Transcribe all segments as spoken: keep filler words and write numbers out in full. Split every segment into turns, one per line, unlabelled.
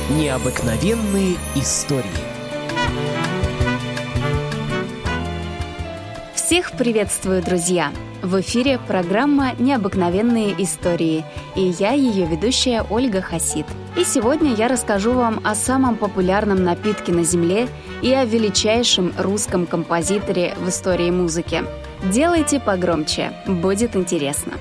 Необыкновенные истории.
Всех приветствую, друзья! В эфире программа «Необыкновенные истории», и я, ее ведущая Ольга Хасид. И сегодня я расскажу вам о самом популярном напитке на Земле и о величайшем русском композиторе в истории музыки. Делайте погромче, будет интересно.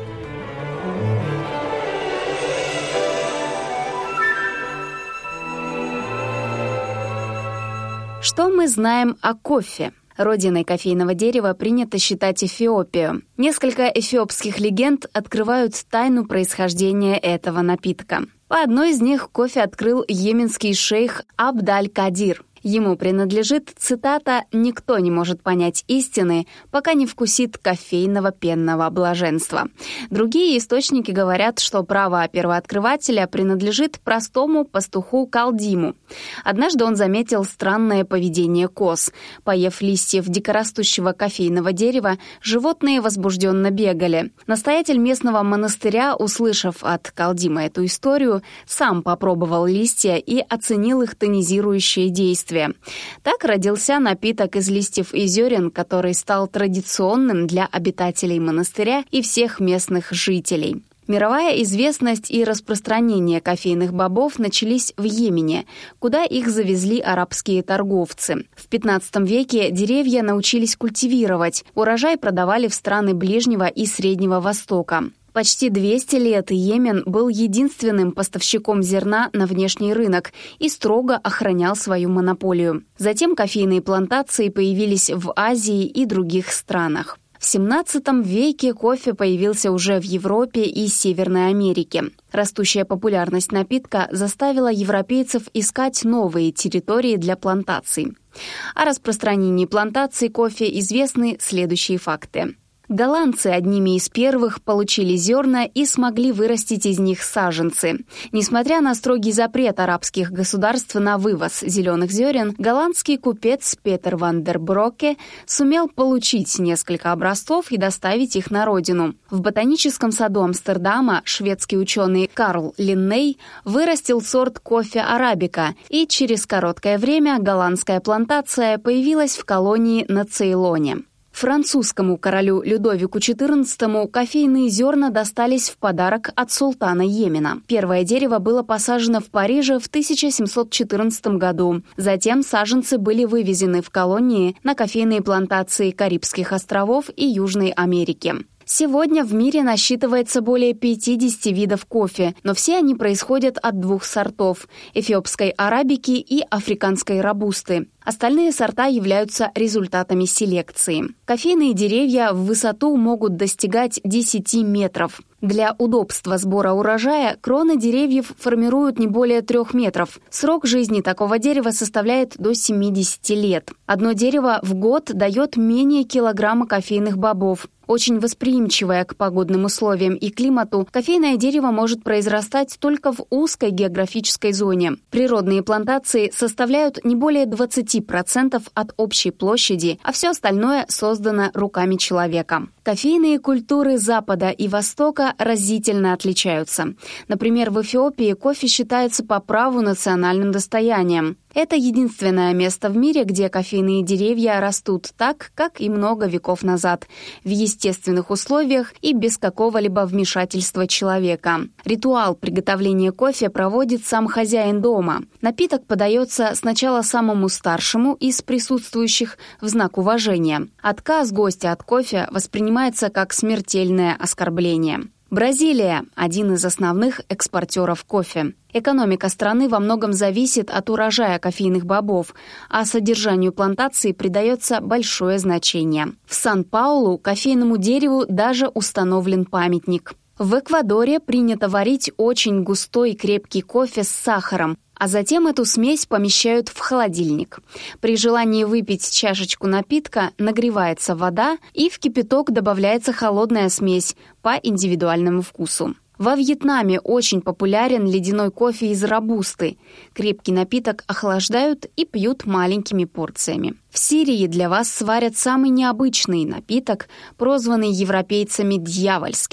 Что мы знаем о кофе? Родиной кофейного дерева принято считать Эфиопию. Несколько эфиопских легенд открывают тайну происхождения этого напитка. По одной из них кофе открыл йеменский шейх Абд-аль-Кадир. Ему принадлежит цитата «Никто не может понять истины, пока не вкусит кофейного пенного блаженства». Другие источники говорят, что право первооткрывателя принадлежит простому пастуху Калдиму. Однажды он заметил странное поведение коз. Поев листьев дикорастущего кофейного дерева, животные возбужденно бегали. Настоятель местного монастыря, услышав от Калдима эту историю, сам попробовал листья и оценил их тонизирующее действие. Так родился напиток из листьев и зерен, который стал традиционным для обитателей монастыря и всех местных жителей. Мировая известность и распространение кофейных бобов начались в Йемене, куда их завезли арабские торговцы. В пятнадцатом веке деревья научились культивировать, урожай продавали в страны Ближнего и Среднего Востока. Почти двести лет Йемен был единственным поставщиком зерна на внешний рынок и строго охранял свою монополию. Затем кофейные плантации появились в Азии и других странах. В семнадцатом веке кофе появился уже в Европе и Северной Америке. Растущая популярность напитка заставила европейцев искать новые территории для плантаций. О распространении плантаций кофе известны следующие факты. Голландцы одними из первых получили зерна и смогли вырастить из них саженцы. Несмотря на строгий запрет арабских государств на вывоз зеленых зерен, голландский купец Петер ван дер Броке сумел получить несколько образцов и доставить их на родину. В ботаническом саду Амстердама шведский ученый Карл Линней вырастил сорт кофе арабика, и через короткое время голландская плантация появилась в колонии на Цейлоне. Французскому королю Людовику четырнадцатому кофейные зерна достались в подарок от султана Йемена. Первое дерево было посажено в Париже в тысяча семьсот четырнадцатом году. Затем саженцы были вывезены в колонии на кофейные плантации Карибских островов и Южной Америки. Сегодня в мире насчитывается более пятидесяти видов кофе, но все они происходят от двух сортов – эфиопской арабики и африканской робусты. Остальные сорта являются результатами селекции. Кофейные деревья в высоту могут достигать десяти метров. Для удобства сбора урожая кроны деревьев формируют не более трех метров. Срок жизни такого дерева составляет до семидесяти лет. Одно дерево в год дает менее килограмма кофейных бобов. Очень восприимчивое к погодным условиям и климату, кофейное дерево может произрастать только в узкой географической зоне. Природные плантации составляют не более двадцати процентов от общей площади, а все остальное создано руками человека. Кофейные культуры Запада и Востока разительно отличаются. Например, в Эфиопии кофе считается по праву национальным достоянием. Это единственное место в мире, где кофейные деревья растут так, как и много веков назад, в естественных условиях и без какого-либо вмешательства человека. Ритуал приготовления кофе проводит сам хозяин дома. Напиток подается сначала самому старшему из присутствующих в знак уважения. Отказ гостя от кофе воспринимается как смертельное оскорбление. Бразилия – один из основных экспортеров кофе. Экономика страны во многом зависит от урожая кофейных бобов, а содержанию плантации придается большое значение. В Сан-Паулу кофейному дереву даже установлен памятник. В Эквадоре принято варить очень густой крепкий кофе с сахаром, а затем эту смесь помещают в холодильник. При желании выпить чашечку напитка нагревается вода, и в кипяток добавляется холодная смесь по индивидуальному вкусу. Во Вьетнаме очень популярен ледяной кофе из робусты. Крепкий напиток охлаждают и пьют маленькими порциями. В Сирии для вас сварят самый необычный напиток, прозванный европейцами дьявольским.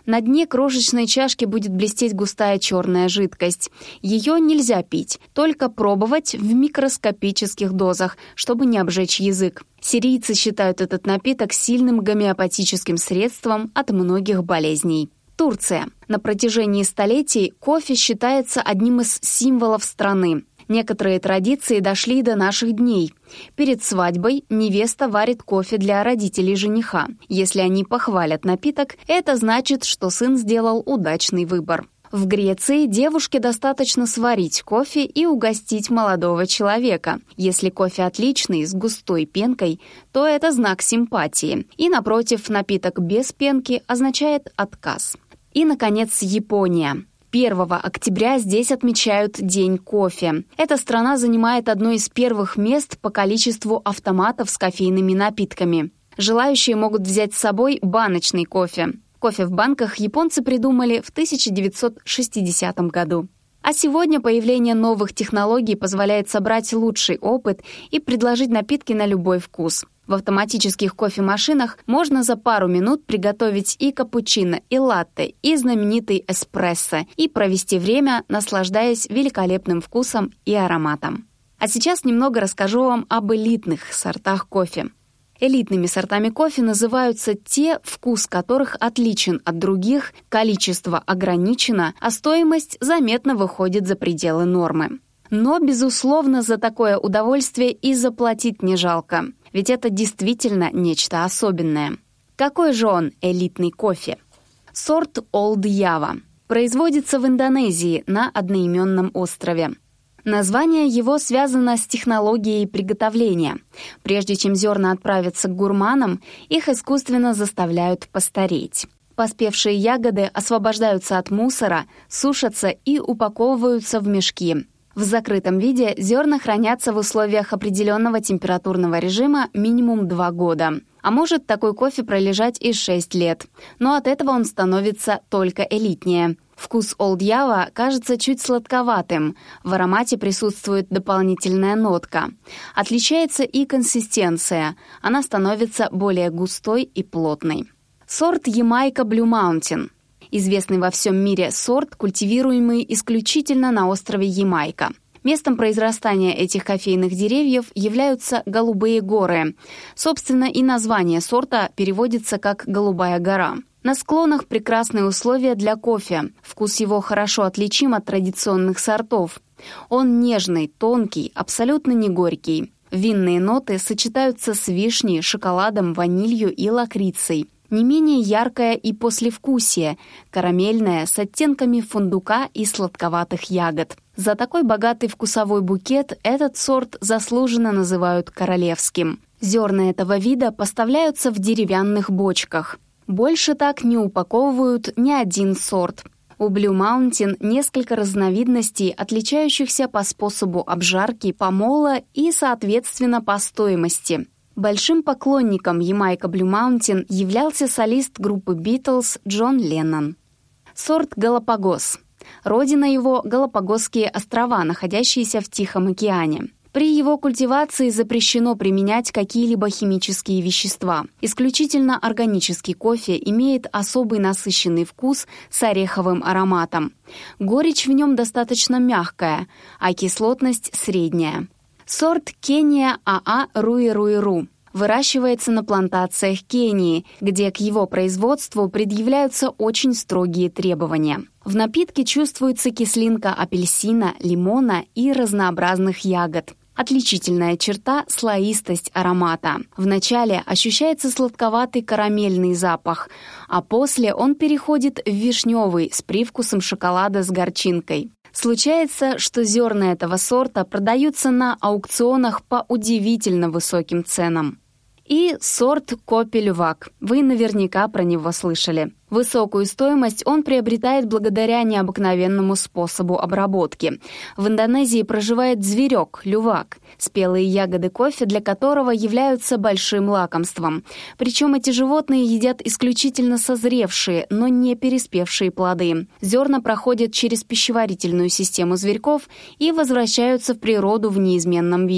На дне крошечной чашки будет блестеть густая черная жидкость. Ее нельзя пить, только пробовать в микроскопических дозах, чтобы не обжечь язык. Сирийцы считают этот напиток сильным гомеопатическим средством от многих болезней. Турция. На протяжении столетий кофе считается одним из символов страны. Некоторые традиции дошли до наших дней. Перед свадьбой невеста варит кофе для родителей жениха. Если они похвалят напиток, это значит, что сын сделал удачный выбор. В Греции девушке достаточно сварить кофе и угостить молодого человека. Если кофе отличный, с густой пенкой, то это знак симпатии. И, напротив, напиток без пенки означает отказ. И, наконец, Япония. первого октября здесь отмечают День кофе. Эта страна занимает одно из первых мест по количеству автоматов с кофейными напитками. Желающие могут взять с собой баночный кофе. Кофе в банках японцы придумали в тысяча девятьсот шестидесятом году. А сегодня появление новых технологий позволяет собрать лучший опыт и предложить напитки на любой вкус. В автоматических кофемашинах можно за пару минут приготовить и капучино, и латте, и знаменитый эспрессо, и провести время, наслаждаясь великолепным вкусом и ароматом. А сейчас немного расскажу вам об элитных сортах кофе. Элитными сортами кофе называются те, вкус которых отличен от других, количество ограничено, а стоимость заметно выходит за пределы нормы. Но, безусловно, за такое удовольствие и заплатить не жалко, ведь это действительно нечто особенное. Какой же он элитный кофе? Сорт Олд Ява. Производится в Индонезии на одноименном острове. Название его связано с технологией приготовления. Прежде чем зерна отправятся к гурманам, их искусственно заставляют постареть. Поспевшие ягоды освобождаются от мусора, сушатся и упаковываются в мешки. В закрытом виде зерна хранятся в условиях определенного температурного режима минимум два года. А может такой кофе пролежать и шесть лет. Но от этого он становится только элитнее. Вкус Олд Ява кажется чуть сладковатым. В аромате присутствует дополнительная нотка. Отличается и консистенция. Она становится более густой и плотной. Сорт Ямайка Блю Маунтин. Известный во всем мире сорт, культивируемый исключительно на острове Ямайка. Местом произрастания этих кофейных деревьев являются Голубые горы. Собственно, и название сорта переводится как «Голубая гора». На склонах прекрасные условия для кофе. Вкус его хорошо отличим от традиционных сортов. Он нежный, тонкий, абсолютно не горький. Винные ноты сочетаются с вишней, шоколадом, ванилью и лакрицей. Не менее яркое и послевкусие, карамельное с оттенками фундука и сладковатых ягод. За такой богатый вкусовой букет этот сорт заслуженно называют королевским. Зерна этого вида поставляются в деревянных бочках. Больше так не упаковывают ни один сорт. У Blue Mountain несколько разновидностей, отличающихся по способу обжарки, помола и, соответственно, по стоимости. Большим поклонником Ямайка Блю Маунтин являлся солист группы Beatles Джон Леннон. Сорт Галапагос. Родина его — Галапагосские острова, находящиеся в Тихом океане. При его культивации запрещено применять какие-либо химические вещества. Исключительно органический кофе имеет особый насыщенный вкус с ореховым ароматом. Горечь в нем достаточно мягкая, а кислотность средняя. Сорт Кения АА Руи-Руи-Ру. Выращивается на плантациях Кении, где к его производству предъявляются очень строгие требования. В напитке чувствуется кислинка апельсина, лимона и разнообразных ягод. Отличительная черта — слоистость аромата. Вначале ощущается сладковатый карамельный запах, а после он переходит в вишневый с привкусом шоколада с горчинкой. Случается, что зерна этого сорта продаются на аукционах по удивительно высоким ценам. И сорт Копи Лювак. Вы наверняка про него слышали. Высокую стоимость он приобретает благодаря необыкновенному способу обработки. В Индонезии проживает зверек — лювак, спелые ягоды кофе для которого являются большим лакомством. Причем эти животные едят исключительно созревшие, но не переспевшие плоды. Зерна проходят через пищеварительную систему зверьков и возвращаются в природу в неизменном виде.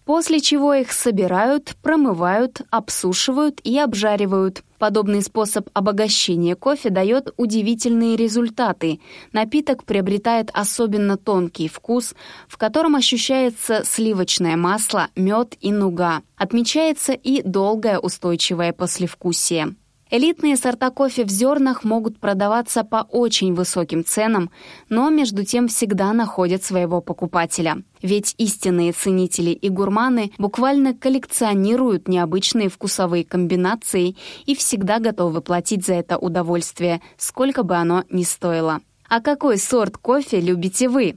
после чего их собирают, промывают, обсушивают и обжаривают. Подобный способ обогащения кофе дает удивительные результаты. Напиток приобретает особенно тонкий вкус, в котором ощущается сливочное масло, мед и нуга. Отмечается и долгое устойчивое послевкусие. Элитные сорта кофе в зернах могут продаваться по очень высоким ценам, но между тем всегда находят своего покупателя. Ведь истинные ценители и гурманы буквально коллекционируют необычные вкусовые комбинации и всегда готовы платить за это удовольствие, сколько бы оно ни стоило. А какой сорт кофе любите вы?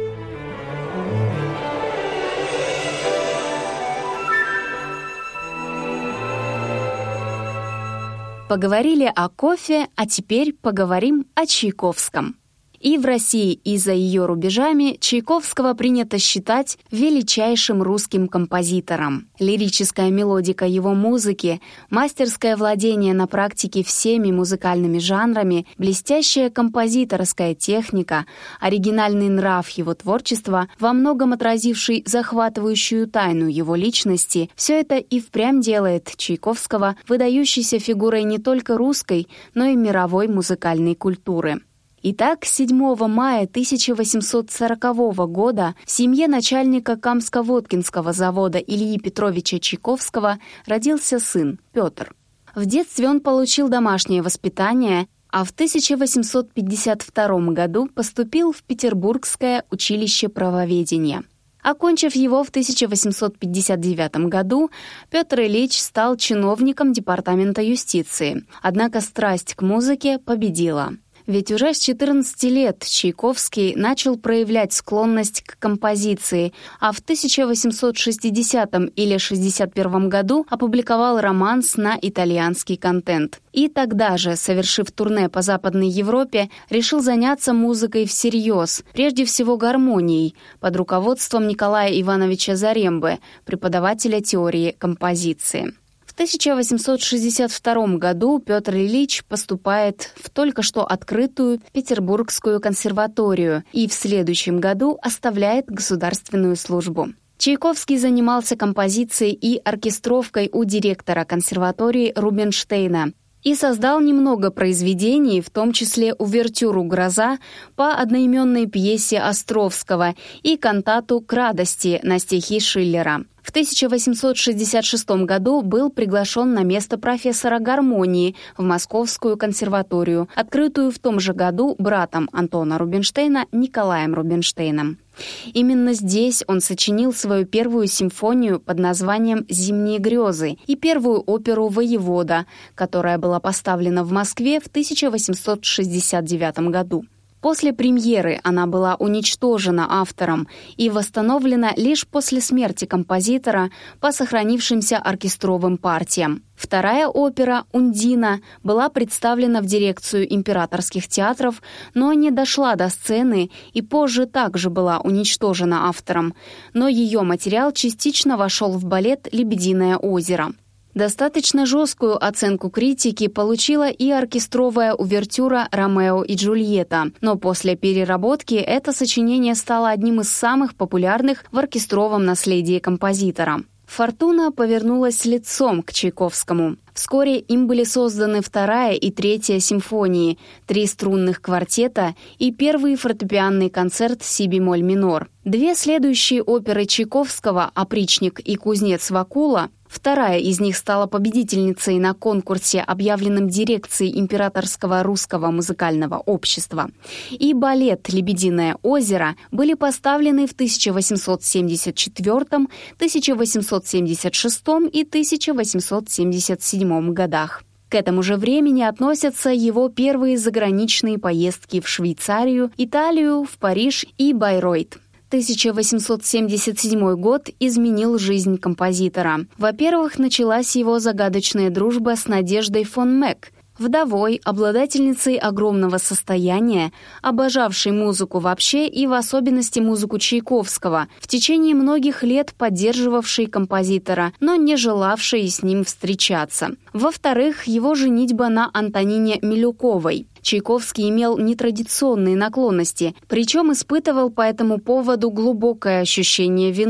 Поговорили о кофе, а теперь поговорим о Чайковском. И в России, и за ее рубежами Чайковского принято считать величайшим русским композитором. Лирическая мелодика его музыки, мастерское владение на практике всеми музыкальными жанрами, блестящая композиторская техника, оригинальный нрав его творчества, во многом отразивший захватывающую тайну его личности, все это и впрямь делает Чайковского выдающейся фигурой не только русской, но и мировой музыкальной культуры. Итак, седьмого мая тысяча восемьсот сорокового года в семье начальника Камско-Воткинского завода Ильи Петровича Чайковского родился сын Петр. В детстве он получил домашнее воспитание, а в тысяча восемьсот пятьдесят втором году поступил в Петербургское училище правоведения. Окончив его в тысяча восемьсот пятьдесят девятом году, Петр Ильич стал чиновником департамента юстиции, однако страсть к музыке победила. Ведь уже с четырнадцати лет Чайковский начал проявлять склонность к композиции, а в тысяча восемьсот шестидесятом или шестьдесят первом году опубликовал романс на итальянский контент. И тогда же, совершив турне по Западной Европе, решил заняться музыкой всерьез, прежде всего гармонией, под руководством Николая Ивановича Зарембы, преподавателя теории композиции. В тысяча восемьсот шестьдесят втором году Петр Ильич поступает в только что открытую Петербургскую консерваторию и в следующем году оставляет государственную службу. Чайковский занимался композицией и оркестровкой у директора консерватории Рубинштейна и создал немного произведений, в том числе увертюру «Гроза» по одноименной пьесе Островского и кантату «К радости» на стихи Шиллера. В тысяча восемьсот шестьдесят шестом году был приглашен на место профессора гармонии в Московскую консерваторию, открытую в том же году братом Антона Рубинштейна Николаем Рубинштейном. Именно здесь он сочинил свою первую симфонию под названием «Зимние грезы» и первую оперу «Воевода», которая была поставлена в Москве в тысяча восемьсот шестьдесят девятом году. После премьеры она была уничтожена автором и восстановлена лишь после смерти композитора по сохранившимся оркестровым партиям. Вторая опера «Ундина» была представлена в дирекцию императорских театров, но не дошла до сцены и позже также была уничтожена автором, но ее материал частично вошел в балет «Лебединое озеро». Достаточно жесткую оценку критики получила и оркестровая увертюра «Ромео и Джульетта», но после переработки это сочинение стало одним из самых популярных в оркестровом наследии композитора. Фортуна повернулась лицом к Чайковскому. Вскоре им были созданы вторая и третья симфонии, три струнных квартета и первый фортепианный концерт си-бемоль минор. Две следующие оперы Чайковского «Опричник» и «Кузнец Вакула», вторая из них стала победительницей на конкурсе, объявленном дирекцией Императорского русского музыкального общества, и балет «Лебединое озеро» были поставлены в тысяча восемьсот семьдесят четвёртом, тысяча восемьсот семьдесят шестом и тысяча восемьсот семьдесят седьмом годах. К этому же времени относятся его первые заграничные поездки в Швейцарию, Италию, в Париж и Байройт. тысяча восемьсот семьдесят седьмой год изменил жизнь композитора. Во-первых, началась его загадочная дружба с Надеждой фон Мек, вдовой, обладательницей огромного состояния, обожавшей музыку вообще и в особенности музыку Чайковского, в течение многих лет поддерживавшей композитора, но не желавшей с ним встречаться. Во-вторых, его женитьба на Антонине Милюковой. Чайковский имел нетрадиционные наклонности, причем испытывал по этому поводу глубокое ощущение вины.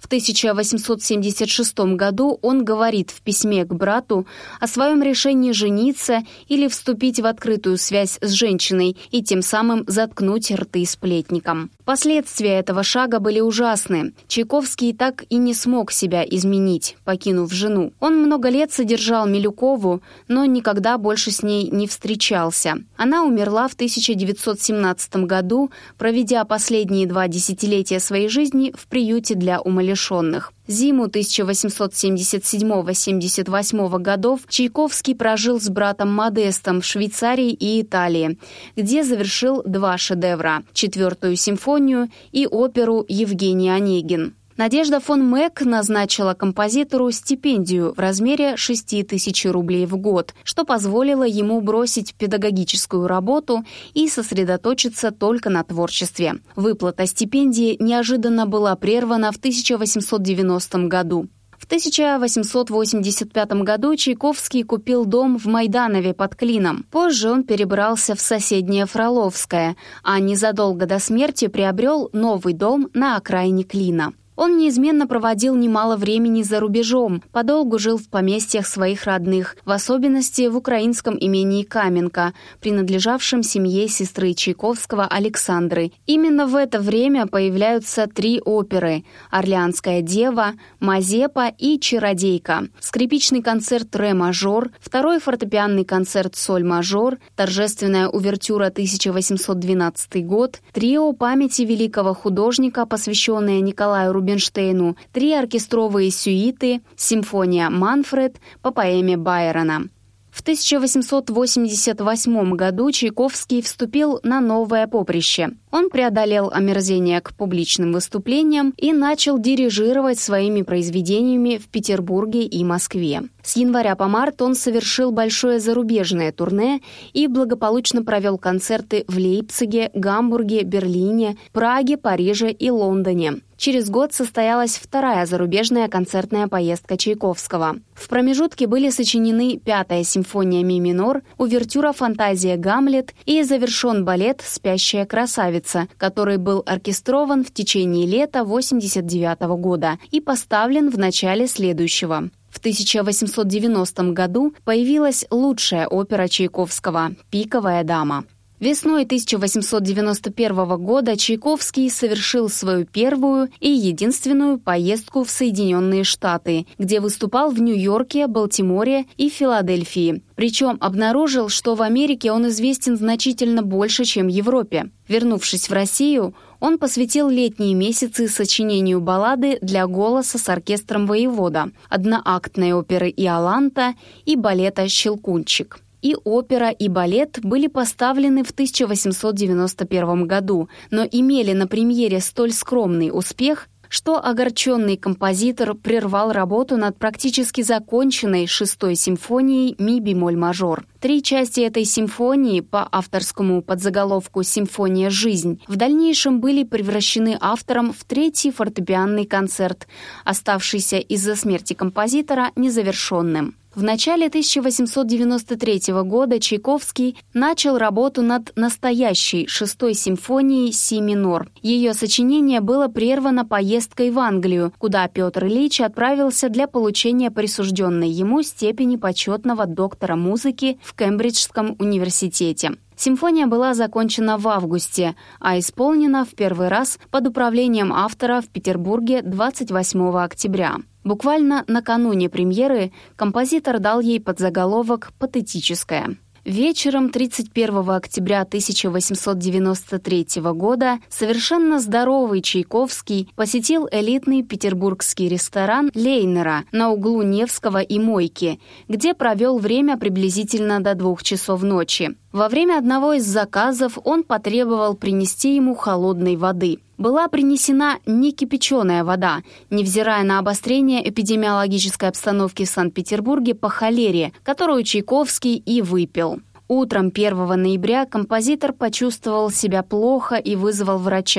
В тысяча восемьсот семьдесят шестом году он говорит в письме к брату о своем решении жениться или вступить в открытую связь с женщиной и тем самым заткнуть рты сплетникам. Последствия этого шага были ужасны. Чайковский так и не смог себя изменить, покинув жену. Он много лет содержал Милюкову, но никогда больше с ней не встречался. Она умерла в тысяча девятьсот семнадцатом году, проведя последние два десятилетия своей жизни в приюте для умалишенных. Зиму тысяча восемьсот семьдесят седьмого — семьдесят восьмого годов Чайковский прожил с братом Модестом в Швейцарии и Италии, где завершил два шедевра — четвертую симфонию и оперу «Евгений Онегин». Надежда фон Мек назначила композитору стипендию в размере шесть тысяч рублей в год, что позволило ему бросить педагогическую работу и сосредоточиться только на творчестве. Выплата стипендии неожиданно была прервана в тысяча восемьсот девяностом году. В тысяча восемьсот восемьдесят пятом году Чайковский купил дом в Майданове под Клином. Позже он перебрался в соседнее Фроловское, а незадолго до смерти приобрел новый дом на окраине Клина. Он неизменно проводил немало времени за рубежом, подолгу жил в поместьях своих родных, в особенности в украинском имении Каменка, принадлежавшем семье сестры Чайковского Александры. Именно в это время появляются три оперы «Орлеанская дева», «Мазепа» и «Чародейка», скрипичный концерт «Ре-мажор», второй фортепианный концерт «Соль-мажор», торжественная увертюра тысяча восемьсот двенадцатый год, трио памяти великого художника, посвященное Николаю Рубинштейну, Рубинштейну, три оркестровые сюиты, симфония «Манфред» по поэме Байрона. В тысяча восемьсот восемьдесят восьмом году Чайковский вступил на новое поприще. Он преодолел омерзение к публичным выступлениям и начал дирижировать своими произведениями в Петербурге и Москве. С января по март он совершил большое зарубежное турне и благополучно провел концерты в Лейпциге, Гамбурге, Берлине, Праге, Париже и Лондоне. Через год состоялась вторая зарубежная концертная поездка Чайковского. В промежутке были сочинены пятая симфония ми минор, увертюра «Фантазия Гамлет» и завершен балет «Спящая красавица», который был оркестрован в течение лета восемьдесят девятого года и поставлен в начале следующего. В тысяча восемьсот девяностом году появилась лучшая опера Чайковского «Пиковая дама». Весной тысяча восемьсот девяносто первого года Чайковский совершил свою первую и единственную поездку в Соединенные Штаты, где выступал в Нью-Йорке, Балтиморе и Филадельфии. Причем обнаружил, что в Америке он известен значительно больше, чем в Европе. Вернувшись в Россию, он посвятил летние месяцы сочинению баллады для голоса с оркестром «Воевода», одноактной оперы «Иоланта» и балета «Щелкунчик». И опера, и балет были поставлены в тысяча восемьсот девяносто первом году, но имели на премьере столь скромный успех, что огорченный композитор прервал работу над практически законченной шестой симфонией ми-бемоль-мажор. Три части этой симфонии по авторскому подзаголовку «Симфония «Жизнь» в дальнейшем были превращены автором в третий фортепианный концерт, оставшийся из-за смерти композитора незавершенным. В начале тысяча восемьсот девяносто третьего года Чайковский начал работу над настоящей шестой симфонией си минор. Ее сочинение было прервано поездкой в Англию, куда Петр Ильич отправился для получения присужденной ему степени почетного доктора музыки в Кембриджском университете. Симфония была закончена в августе, а исполнена в первый раз под управлением автора в Петербурге двадцать восьмого октября. Буквально накануне премьеры композитор дал ей подзаголовок «Патетическая». Вечером тридцать первого октября тысяча восемьсот девяносто третьего года совершенно здоровый Чайковский посетил элитный петербургский ресторан Лейнера на углу Невского и Мойки, где провел время приблизительно до двух часов ночи. Во время одного из заказов он потребовал принести ему холодной воды. Была принесена некипяченая вода, невзирая на обострение эпидемиологической обстановки в Санкт-Петербурге по холере, которую Чайковский и выпил. Утром первого ноября композитор почувствовал себя плохо и вызвал врача.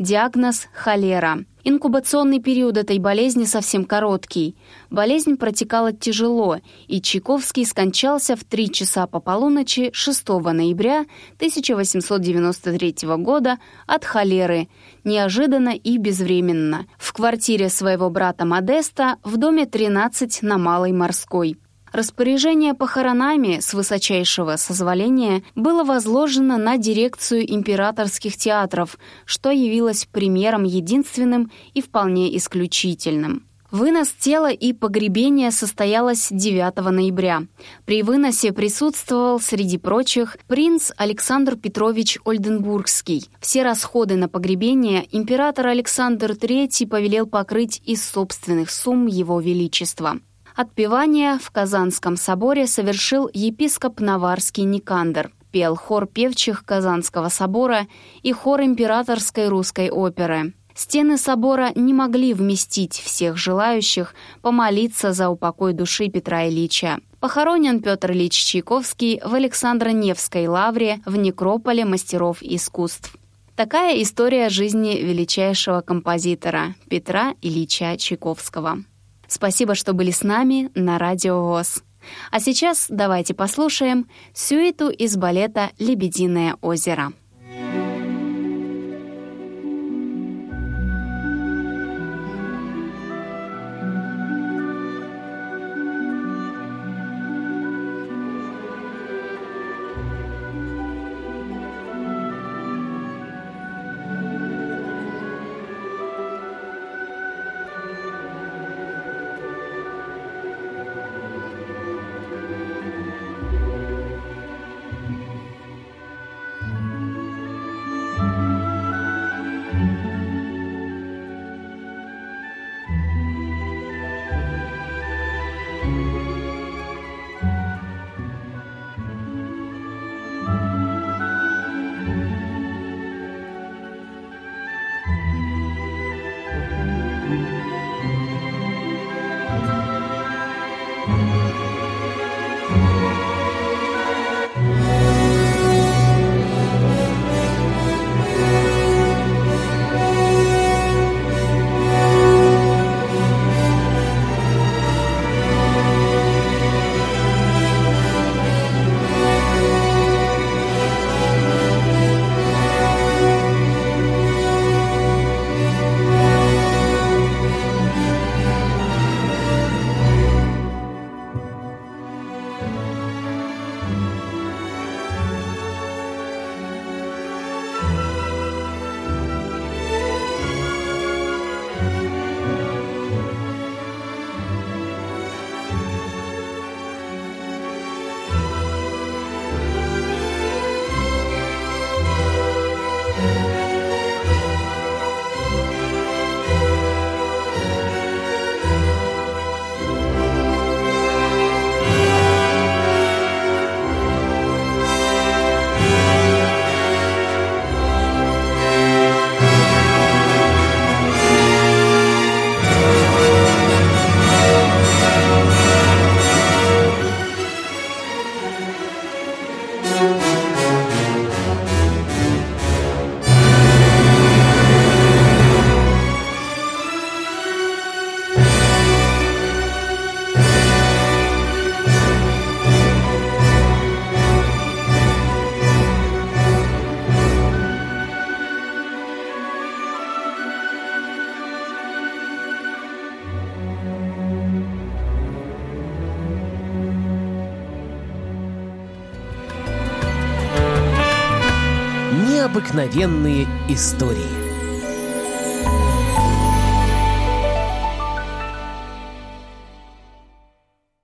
Диагноз – холера. Инкубационный период этой болезни совсем короткий. Болезнь протекала тяжело, и Чайковский скончался в три часа по полуночи шестого ноября тысяча восемьсот девяносто третьего года от холеры, неожиданно и безвременно, в квартире своего брата Модеста в доме тринадцать на Малой Морской. Распоряжение похоронами с высочайшего созволения было возложено на дирекцию императорских театров, что явилось примером единственным и вполне исключительным. Вынос тела и погребение состоялось девятого ноября. При выносе присутствовал, среди прочих, принц Александр Петрович Ольденбургский. Все расходы на погребение император Александр третий повелел покрыть из собственных сумм его величества. Отпевание в Казанском соборе совершил епископ Наварский Никандр. Пел хор певчих Казанского собора и хор Императорской русской оперы. Стены собора не могли вместить всех желающих помолиться за упокой души Петра Ильича. Похоронен Петр Ильич Чайковский в Александро-Невской лавре в некрополе мастеров искусств. Такая история жизни величайшего композитора Петра Ильича Чайковского. Спасибо, что были с нами на Радио ВОС. А сейчас давайте послушаем сюиту из балета «Лебединое озеро».
Необыкновенные истории.